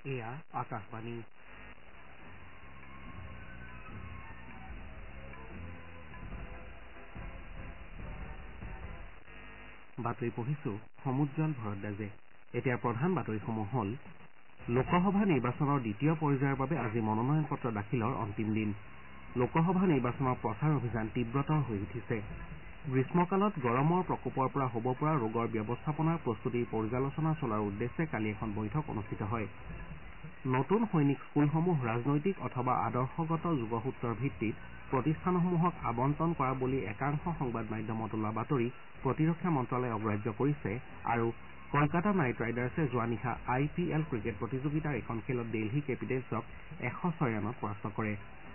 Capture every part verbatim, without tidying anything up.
এয়া আকাশবাণী। বাতৰি পঢ়িছো সমুজ্জ্বল ভৰদ্বাজে। এতিয়া প্ৰধান বাতৰিসমূহ হ'ল লোকসভা নিৰ্বাচনৰ দ্বিতীয় পৰ্যায়ৰ বাবে আজি মনোনয়ন পত্ৰ দাখিলৰ অন্তিম দিন। লোকসভা নিৰ্বাচনৰ প্ৰচাৰ অভিযান তীব্ৰতৰ হৈ উঠিছে। গ্ৰীষ্মকালত গৰমৰ প্ৰকোপৰ পৰা হ'ব পৰা ৰোগৰ ব্যৱস্থাপনাৰ প্ৰস্তুতিৰ পৰ্যালোচনা চলোৱাৰ উদ্দেশ্যে কালি এখন বৈঠক অনুষ্ঠিত হয়। নতুন সৈনিক স্কুলসমূহ ৰাজনৈতিক অথবা আদৰ্শগত যোগসূত্ৰৰ ভিত্তিত প্ৰতিষ্ঠানসমূহক আবণ্টন কৰা বুলি একাংশ সংবাদ মাধ্যমত ওলোৱা বাতৰি প্ৰতিৰক্ষা মন্ত্ৰালয়ে অগ্ৰাহ্য কৰিছে আৰু কলকাতা নাইট ৰাইডাৰ্ছে যোৱা নিশা আই পি এল ক্ৰিকেট প্ৰতিযোগিতাৰ এখন খেলত দিল্লী কেপিটেলছক এশ ছয় ৰানত পৰাস্ত কৰে।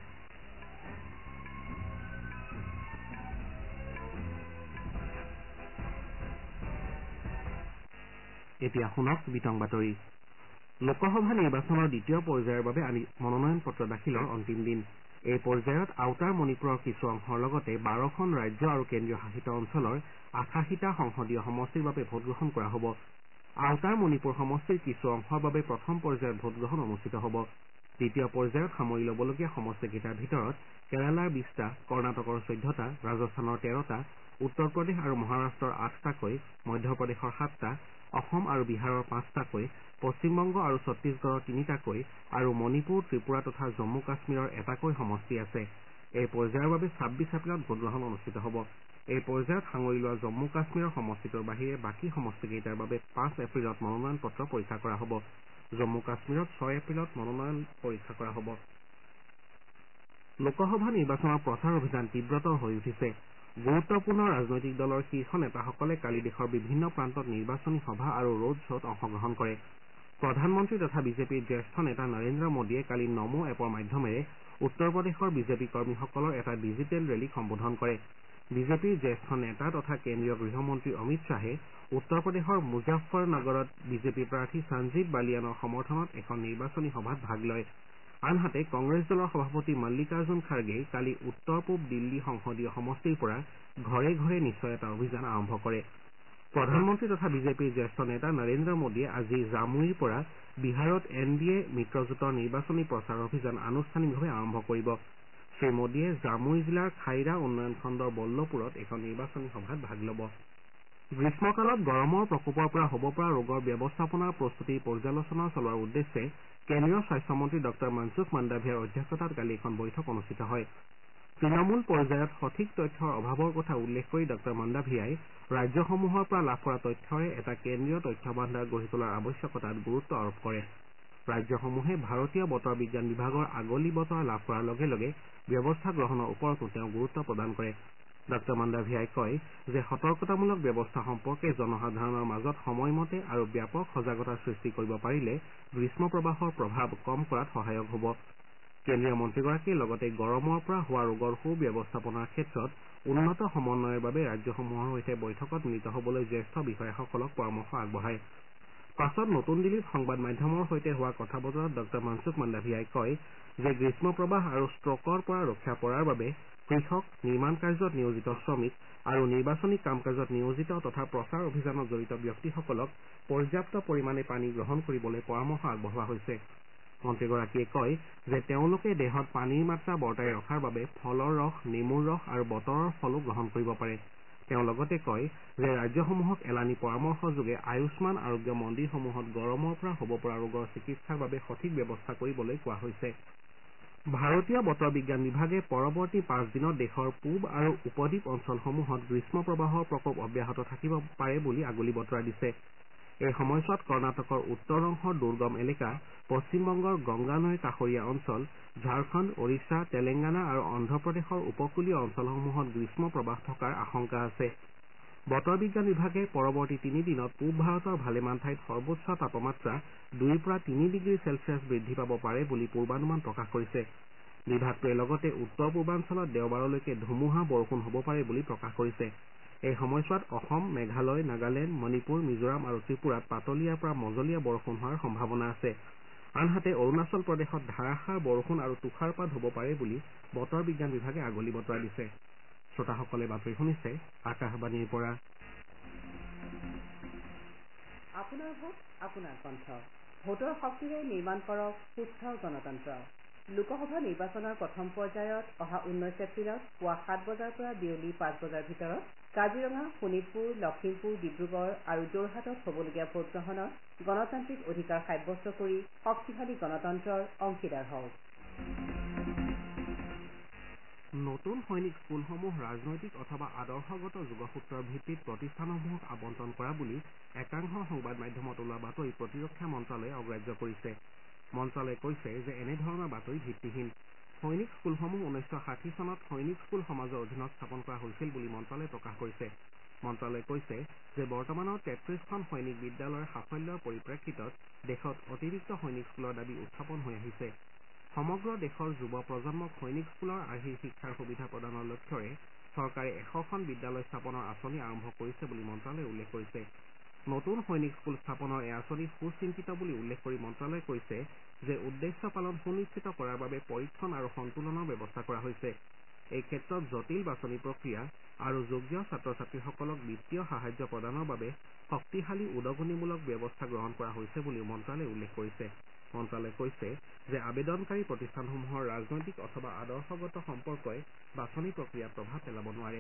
এতিয়া শুনক বিতং বাতৰি। লোকসভা নিৰ্বাচনৰ দ্বিতীয় পৰ্যায়ৰ বাবে আজি মনোনয়ন পত্ৰ দাখিলৰ অন্তিম দিন। এই পৰ্যায়ত আউটাৰ মণিপুৰৰ কিছু অংশৰ লগতে বাৰখন ৰাজ্য আৰু কেন্দ্ৰীয় শাসিত অঞ্চলৰ আঠাশীটা সংসদীয় সমষ্টিৰ বাবে ভোটগ্ৰহণ কৰা হ'ব। আউটাৰ মণিপুৰ সমষ্টিৰ কিছু অংশৰ বাবে প্ৰথম পৰ্যায়ত ভোটগ্ৰহণ অনুষ্ঠিত হ'ব। দ্বিতীয় পৰ্যায়ত সামৰি ল'বলগীয়া সমষ্টিকেইটাৰ ভিতৰত কেৰালাৰ বিছটা, কৰ্ণাটকৰ চৈধ্যটা, ৰাজস্থানৰ তেৰটা, উত্তৰ প্ৰদেশ আৰু মহাৰাষ্ট্ৰৰ আঠটাকৈ, মধ্যপ্ৰদেশৰ সাতটা, অসম আৰু বিহাৰৰ পাঁচটাকৈ, পশ্চিমবংগ আৰু ছত্তিশগড়ৰ তিনিটাকৈ আৰু মণিপুৰ, ত্ৰিপুৰা তথা জম্মু কাশ্মীৰৰ এটাকৈ সমষ্টি আছে। এই পৰ্যায়ৰ বাবে ছাব্বিছ এপ্ৰিলত ভোটগ্ৰহণ অনুষ্ঠিত হ'ব। এই পৰ্যায়ত সাঙুৰি লোৱা জম্মু কাশ্মীৰৰ সমষ্টিটোৰ বাহিৰে বাকী সমষ্টিকেইটাৰ বাবে পাঁচ এপ্ৰিলত মনোনয়ন পত্ৰ পৰীক্ষা কৰা হ'ব। জম্মু কাশ্মীৰত ছয় এপ্ৰিলত মনোনয়ন পৰীক্ষা কৰা হ'ব। লোকসভা নিৰ্বাচনৰ প্ৰচাৰ অভিযান তীব্ৰতৰ হৈ উঠিছে। গুৰুত্বপূৰ্ণ ৰাজনৈতিক দলৰ শীৰ্ষ নেতাসকলে কালি দেশৰ বিভিন্ন প্ৰান্তত নিৰ্বাচনী সভা আৰু ৰোড শ্বত অংশগ্ৰহণ কৰে। প্ৰধানমন্ত্ৰী তথা বিজেপিৰ জ্যেষ্ঠ নেতা নৰেন্দ্ৰ মোদীয়ে কালি নমো এপৰ মাধ্যমেৰে উত্তৰ প্ৰদেশৰ বিজেপি কৰ্মীসকলৰ এটা ডিজিটেল ৰেলীক সম্বোধন কৰে। বিজেপিৰ জ্যেষ্ঠ নেতা তথা কেন্দ্ৰীয় গৃহমন্ত্ৰী অমিত শ্বাহে উত্তৰ প্ৰদেশৰ মুজাফ্ফৰনগৰত বিজেপি প্ৰাৰ্থী সঞ্জীৱ বালিয়ানৰ সমৰ্থনত এখন নিৰ্বাচনী সভাত ভাগ লয়। আনহাতে কংগ্ৰেছ দলৰ সভাপতি মল্লিকাৰ্জুন খাৰ্গেই কালি উত্তৰ পূব দিল্লী সংসদীয় সমষ্টিৰ পৰা ঘৰে ঘৰে নিশ্চয়তা অভিযান আৰম্ভ কৰে। প্ৰধানমন্ত্ৰী তথা বিজেপিৰ জ্যেষ্ঠ নেতা নৰেন্দ্ৰ মোদীয়ে আজি জামুইৰ পৰা বিহাৰত এন ডি এ মিত্ৰজোঁটৰ নিৰ্বাচনী প্ৰচাৰ অভিযান আনুষ্ঠানিকভাৱে আৰম্ভ কৰিব। শ্ৰীমোদীয়ে জামুই জিলাৰ খাইৰা উন্নয়ন খণ্ডৰ বল্লপুৰত এখন নিৰ্বাচনী সভাত ভাগ ল'ব। গ্ৰীষ্মকালত গৰমৰ প্ৰকোপৰ পৰা হ'ব পৰা ৰোগৰ ব্যৱস্থাপনাৰ প্ৰস্তুতিৰ পৰ্যালোচনা চলোৱাৰ উদ্দেশ্যে কেন্দ্ৰীয় স্বাস্থ্যমন্ত্ৰী ডঃ মনসুখ মাণ্ডাভিয়াৰ অধ্যক্ষতাত কালি এখন বৈঠক অনুষ্ঠিত হয়। তৃণমূল পৰ্যায়ত সঠিক তথ্যৰ অভাৱৰ কথা উল্লেখ কৰি ডঃ মাণ্ডাভিয়াই ৰাজ্যসমূহৰ পৰা লাভ কৰা তথ্যৰে এটা কেন্দ্ৰীয় তথ্য ভাণ্ডাৰ গঢ়ি তোলাৰ আৱশ্যকতাত গুৰুত্ব আৰোপ কৰে। ৰাজ্যসমূহে ভাৰতীয় বতৰ বিজ্ঞান বিভাগৰ আগলি বতৰা লাভ কৰাৰ লগে লগে ব্যৱস্থা গ্ৰহণৰ ওপৰতো তেওঁ গুৰুত্ব প্ৰদান কৰে। ডঃ মাণ্ডাভিয়াই কয় যে সতৰ্কতামূলক ব্যৱস্থা সম্পৰ্কে জনসাধাৰণৰ মাজত সময়মতে আৰু ব্যাপক সজাগতা সৃষ্টি কৰিব পাৰিলে গ্ৰীষ্ম প্ৰবাহৰ প্ৰভাৱ কম কৰাত সহায়ক হ'ব। কেন্দ্ৰীয় মন্ত্ৰীগৰাকীয়ে লগতে গৰমৰ পৰা হোৱা ৰোগৰ সু ব্যৱস্থাপনাৰ ক্ষেত্ৰত উন্নত সমন্বয়ৰ বাবে ৰাজ্যসমূহৰ সৈতে বৈঠকত মিলিত হ'বলৈ জ্যেষ্ঠ বিষয়াসকলক পৰামৰ্শ আগবঢ়ায়। পাছত নতুন দিল্লীত সংবাদ মাধ্যমৰ সৈতে হোৱা কথা বতৰাত ডঃ মনসুখ মাণ্ডাভিয়াই কয় যে গ্ৰীষ্ম প্ৰবাহ আৰু ষ্ট্ৰ'কৰ পৰা ৰক্ষা পৰাৰ বাবে কৃষক, নিৰ্মাণ কাৰ্যত নিয়োজিত শ্ৰমিক আৰু নিৰ্বাচনী কাম কাজত নিয়োজিত তথা প্ৰচাৰ অভিযানত জড়িত ব্যক্তিসকলক পৰ্যাপ্ত পৰিমাণে পানী গ্ৰহণ কৰিবলৈ পৰামৰ্শ আগবঢ়োৱা হৈছে। মন্ত্ৰীগৰাকীয়ে কয় যে তেওঁলোকে দেহত পানীৰ মাত্ৰা বৰ্তাই ৰখাৰ বাবে ফলৰ ৰস, নেমুৰ ৰস আৰু বতৰৰ ফলো গ্ৰহণ কৰিব পাৰে। তেওঁ লগতে কয় যে ৰাজ্যসমূহক এলানি পৰামৰ্শ যোগে আয়ুষ্মান আৰোগ্য মন্দিৰসমূহত গৰমৰ পৰা হ'ব পৰা ৰোগৰ চিকিৎসাৰ বাবে সঠিক ব্যৱস্থা কৰিবলৈ কোৱা হৈছে। ভাৰতীয় বতৰ বিজ্ঞান বিভাগে পৰৱৰ্তী পাঁচ দিনত দেশৰ পূব আৰু উপদ্বীপ অঞ্চলসমূহত গ্ৰীষ্ম প্ৰবাহৰ প্ৰকোপ অব্যাহত থাকিব পাৰে বুলি আগলি বতৰা দিছে। এই সময়ছোৱাত কৰ্ণাটকৰ উত্তৰ অংশৰ দুৰ্গম এলেকা, পশ্চিমবংগৰ গংগা নৈৰ কাষৰীয়া অঞ্চল, ঝাৰখণ্ড, ওড়িশা, তেলেংগানা আৰু অন্ধ্ৰপ্ৰদেশৰ উপকূলীয় অঞ্চলসমূহত গ্ৰীষ্ম প্ৰবাহ থকাৰ আশংকা আছে। বতৰ বিজ্ঞান বিভাগে পৰৱৰ্তী তিনি দিনত পূব ভাৰতৰ ভালেমান ঠাইত সৰ্বোচ্চ তাপমাত্ৰা দুইৰ পৰা তিনি ডিগ্ৰী চেলছিয়াছ বৃদ্ধি পাব পাৰে বুলি পূৰ্বানুমান প্ৰকাশ কৰিছে। বিভাগটোৱে লগতে উত্তৰ পূৰ্বাঞ্চলত দেওবাৰলৈকে ধুমুহা বৰষুণ হ'ব পাৰে বুলি প্ৰকাশ কৰিছে। এই সময়ছোৱাত অসম, মেঘালয়, নাগালেণ্ড, মণিপুৰ, মিজোৰাম আৰু ত্ৰিপুৰাত পাতলীয়াৰ পৰা মজলীয়া বৰষুণ হোৱাৰ সম্ভাৱনা আছে। আনহাতে অৰুণাচল প্ৰদেশত ধাৰাসাৰ বৰষুণ আৰু তুষাৰপাত হ'ব পাৰে বুলি বতৰ বিজ্ঞান বিভাগে আগলি বতৰা দিছে। শ্ৰোতাসকলে বাতৰি শুনিছে আকাশবাণীৰ পৰা। আপোনাৰ ভোট আপোনাৰ কণ্ঠ। ভোটৰ শক্তিৰে নিৰ্মাণ কৰক সুস্থ গণতন্ত্ৰ। লোকসভা নিৰ্বাচনৰ প্ৰথম পৰ্যায়ত অহা ঊনৈছ এপ্ৰিলত পুৱা সাত বজাৰ পৰা বিয়লি পাঁচ বজাৰ ভিতৰত কাজিৰঙা, শোণিতপুৰ, লখিমপুৰ, ডিব্ৰুগড় আৰু যোৰহাটত হ'বলগীয়া ভোটগ্ৰহণত গণতান্ত্ৰিক অধিকাৰ সাব্যস্ত কৰি শক্তিশালী গণতন্ত্ৰৰ অংশীদাৰ হওক। নতুন সৈনিক স্কুলসমূহ ৰাজনৈতিক অথবা আদৰ্শগত যোগসূত্ৰৰ ভিত্তিত প্ৰতিষ্ঠানসমূহক আবণ্টন কৰা বুলি একাংশ সংবাদ মাধ্যমত ওলোৱা বাতৰি প্ৰতিৰক্ষা মন্ত্ৰালয়ে অগ্ৰাহ্য কৰিছে। মন্ত্ৰালয়ে কৈছে যে এনেধৰণৰ বাতৰি ভিত্তিহীন। সৈনিক স্কুলসমূহ ঊনৈছশ ষাঠি চনত সৈনিক স্কুল সমাজৰ অধীনত স্থাপন কৰা হৈছিল বুলি মন্ত্ৰালয়ে প্ৰকাশ কৰিছে। মন্ত্ৰালয়ে কৈছে যে বৰ্তমানৰ তেত্ৰিশখন সৈনিক বিদ্যালয়ৰ সাফল্যৰ পৰিপ্ৰেক্ষিতত দেশত অতিৰিক্ত সৈনিক স্কুলৰ দাবী উত্থাপন হৈ আহিছে। সমগ্ৰ দেশৰ যুৱ প্ৰজন্মক সৈনিক স্কুলৰ আৰ্হিৰ শিক্ষাৰ সুবিধা প্ৰদানৰ লক্ষ্যৰে চৰকাৰে এশখন বিদ্যালয় স্থাপনৰ আঁচনি আৰম্ভ কৰিছে বুলি মন্ত্ৰালয়ে উল্লেখ কৰিছে। নতুন সৈনিক স্কুল স্থাপনৰ এই আঁচনি সুচিন্তিত বুলি উল্লেখ কৰি মন্ত্ৰালয়ে কৈছে যে উদ্দেশ্য পালন সুনিশ্চিত কৰাৰ বাবে পৰীক্ষণ আৰু সন্তুলনৰ ব্যৱস্থা কৰা হৈছে। এই ক্ষেত্ৰত জটিল বাছনি প্ৰক্ৰিয়া আৰু যোগ্য ছাত্ৰ ছাত্ৰীসকলক বিত্তীয় সাহায্য প্ৰদানৰ বাবে শক্তিশালী উদগনিমূলক ব্যৱস্থা গ্ৰহণ কৰা হৈছে বুলিও মন্ত্ৰালয়ে উল্লেখ কৰিছে। মন্ত্ৰালয়ে কৈছে যে আবেদনকাৰী প্ৰতিষ্ঠানসমূহৰ ৰাজনৈতিক অথবা আদৰ্শগত সম্পৰ্কই বাছনি প্ৰক্ৰিয়াত প্ৰভাৱ পেলাব নোৱাৰে।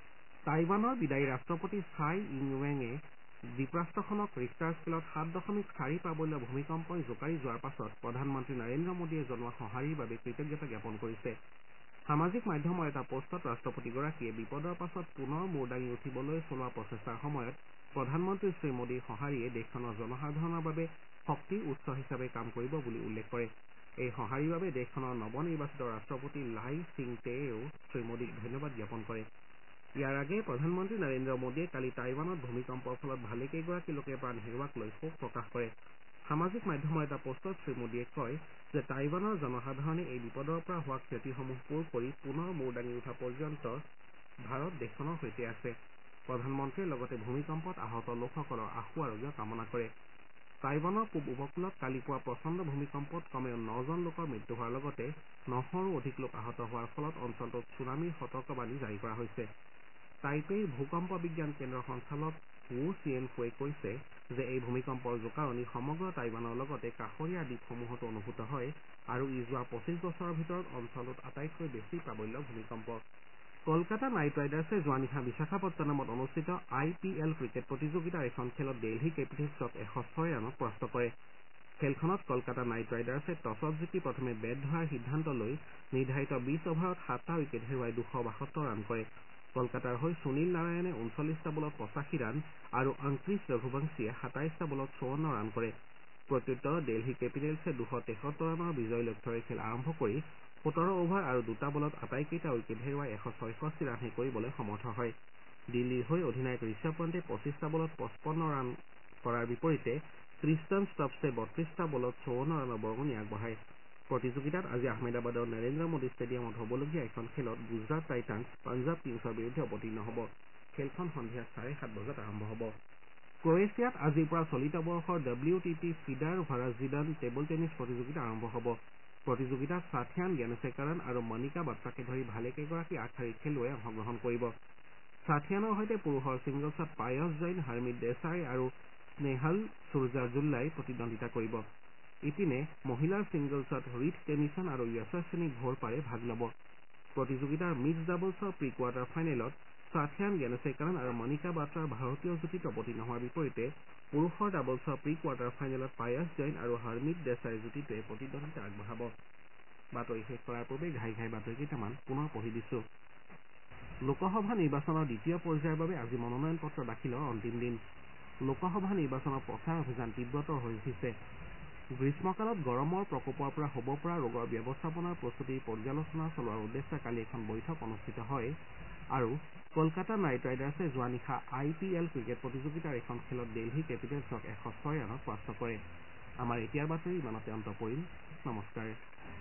টাইৱানৰ বিদায়ী ৰাষ্ট্ৰপতি ছাই ইং ৱেঙে দ্বীপৰাষ্ট্ৰখনক ৰিক্টাৰ স্কেলত সাত দশমিক চাৰি প্ৰাবল্য ভূমিকম্পই জোকাৰি যোৱাৰ পাছত প্ৰধানমন্ত্ৰী নৰেন্দ্ৰ মোদীয়ে জনোৱা সঁহাৰিৰ বাবে কৃতজ্ঞতা জ্ঞাপন কৰিছে। সামাজিক মাধ্যমৰ এটা পোষ্টত ৰাষ্ট্ৰপতিগৰাকীয়ে বিপদৰ পাছত পুনৰ মূৰ দাঙি উঠিবলৈ চলোৱা প্ৰচেষ্টাৰ সময়ত প্ৰধানমন্ত্ৰী শ্ৰীমোদীৰ সঁহাৰিয়ে দেশখনৰ জনসাধাৰণৰ বাবে শক্তিৰ উৎস হিচাপে কাম কৰিব বুলি উল্লেখ কৰে। এই সঁহাৰিৰ বাবে দেশখনৰ নৱনিৰ্বাচিত ৰাষ্ট্ৰপতি লাই চিং তেয়েও শ্ৰীমোদীক ধন্যবাদ জ্ঞাপন কৰে। ইয়াৰ আগেয়ে প্ৰধানমন্ত্ৰী নৰেন্দ্ৰ মোদীয়ে কালি টাইৱানত ভূমিকম্পৰ ফলত ভালেকেইগৰাকী লোকে প্ৰাণ হেৰুওৱাক লৈ শোক প্ৰকাশ কৰে। সামাজিক মাধ্যমৰ এটা পোষ্টত শ্ৰীমোদীয়ে কয় যে টাইৱানৰ জনসাধাৰণে এই বিপদৰ পৰা হোৱা ক্ষতিসমূহ পূৰ কৰি পুনৰ মূৰ দাঙি উঠা পৰ্যন্ত ভাৰত দেশখনৰ সৈতে আছে। প্ৰধানমন্ত্ৰীয়ে লগতে ভূমিকম্পত আহত লোকসকলৰ আশু আৰোগ্য কামনা কৰে। টাইৱানৰ পূব উপকূলত কালি পুৱা প্ৰচণ্ড ভূমিকম্পত কমেও নজন লোকৰ মৃত্যু হোৱাৰ লগতে নশৰো অধিক লোক আহত হোৱাৰ ফলত অঞ্চলটোত ছুনামিৰ সতৰ্কবাণী জাৰি কৰা হৈছে। টাইপেইৰ ভূকম্প বিজ্ঞান কেন্দ্ৰৰ সঞ্চালক ৱু চিয়েনফুৱে কৈছে যে এই ভূমিকম্পৰ জোকাৰণি সমগ্ৰ টাইৱানৰ লগতে কাষৰীয়া দ্বীপসমূহতো অনুভূত হয় আৰু ই যোৱা পঁচিছ বছৰৰ ভিতৰত অঞ্চলটোত আটাইতকৈ বেছি প্ৰাবল্য ভূমিকম্প। কলকাতা নাইট ৰাইডাৰ্ছে যোৱা নিশা বিশাখাপট্টনমত অনুষ্ঠিত আই পি এল ক্ৰিকেট প্ৰতিযোগিতাৰ এখন খেলত দেলহি কেপিটেলছক এশ ছয় ৰানত পৰাস্ত কৰে। খেলখনত কলকাতা নাইট ৰাইডাৰ্ছে টছত জিকি প্ৰথমে বেট ধৰাৰ সিদ্ধান্ত লৈ নিৰ্ধাৰিত বিছ অভাৰত সাতটা উইকেট হেৰুৱাই দুশ বাসত্তৰ ৰান কৰে। কলকাতাৰ হৈ সুনীল নাৰায়ণে ঊনচল্লিছটা বলত পঁচাশী ৰান আৰু অংকুৰিশ ৰঘুবংশীয়ে সাতাইছটা বলত চৌৱন্ন ৰান কৰে। প্ৰত্যুত্তৰত দেলহি কেপিটেলছে দুশ তেসত্তৰ ৰানৰ বিজয়ী লক্ষ্যৰে খেল আৰম্ভ কৰি সোতৰ অভাৰ আৰু দুটা বলত আটাইকেইটা উইকেট হেৰুৱাই এশ ছয়ষষ্ঠি ৰানহে কৰিবলৈ সমৰ্থ হয়। দিল্লীৰ হৈ অধিনায়ক ঋষভ পন্তে পঁচিছটা বলত পঁচপন্ন ৰান কৰাৰ বিপৰীতে ক্ৰিষ্টান ষ্টপছে বত্ৰিশটা বলত চৌৱন্ন ৰানৰ বৰঙণি আগবঢ়ায়। প্ৰতিযোগিতাত আজি আহমেদাবাদৰ নৰেন্দ্ৰ মোদী ষ্টেডিয়ামত হ'বলগীয়া এখন খেলত গুজৰাট টাইটান্ছ পাঞ্জাৱ কিংছৰ বিৰুদ্ধে অৱতীৰ্ণ হ'ব। খেলখন সন্ধিয়া চাৰে সাত বজাত আৰম্ভ হ'ব। ক্ৰৱেছিয়াত আজিৰ পৰা চলিত বৰ্ষৰ W T T feeder Varazdin table tennis প্ৰতিযোগিতা আৰম্ভ হ'ব। প্ৰতিযোগিতাত ছাথিয়ান জ্ঞানেশেকাৰণ আৰু মণিকা বাট্টাকে ধৰি ভালেকেইগৰাকী আগশাৰীৰ খেলুৱৈয়ে অংশগ্ৰহণ কৰিব। ছাথিয়ানৰ সৈতে পুৰুষৰ ছিংগলছত পায়স জৈন, হৰমিত দেশাই আৰু স্নেহাল চুৰজাৰুল্লাই প্ৰতিদ্বন্দ্বিতা কৰিব। ইপিনে মহিলাৰ ছিংগলছত ৰিথ টেনিছন আৰু য়শস্বিনী ঘোৰপাৰে ভাগ ল'ব। প্ৰতিযোগিতাৰ মিক্সড ডাবলছৰ প্ৰি কোৱাৰ্টাৰ ফাইনেলত ছাথিয়ান জ্ঞানেশেকাৰণ আৰু মণিকা বাট্টাৰ ভাৰতীয় যুটিত অৱতীৰ্ণ হোৱাৰ বিপৰীতে পুৰুষৰ ডাবলছৰ প্ৰি কোৱাৰ্টাৰ ফাইনেলত পায়স জৈন আৰু হৰমিত দেশাইৰ যুটিটোৱে প্ৰতিদ্বন্দ্বিতা আগবঢ়াব। বাতৰি শেষ কৰাৰ পূৰ্বে ঘাই ঘাই বাতৰি কেইটামান পুনৰ পঢ়ি দিছো। লোকসভা নিৰ্বাচনৰ দ্বিতীয় পৰ্যায়ৰ বাবে আজি মনোনয়ন পত্ৰ দাখিলৰ অন্তিম দিন। লোকসভা নিৰ্বাচনৰ প্ৰচাৰ অভিযান তীব্ৰতৰ হৈ উঠিছে। গ্ৰীষ্মকালত গৰমৰ প্ৰকোপৰ পৰা হ'ব পৰা ৰোগৰ ব্যৱস্থাপনাৰ প্ৰস্তুতিৰ পৰ্যালোচনা চলোৱাৰ উদ্দেশ্যে কালি এখন বৈঠক অনুষ্ঠিত হয় আৰু কলকাতা নাইট ৰাইডাৰ্ছে যোৱা নিশা আই পি এল ক্ৰিকেট প্ৰতিযোগিতাৰ এখন খেলত দেলহি কেপিটেলছক এশ ছয় ৰানত পৰাস্ত কৰে। আমাৰ এতিয়াৰ বাতৰি ইমানতে অন্ত পৰিল। নমস্কাৰ।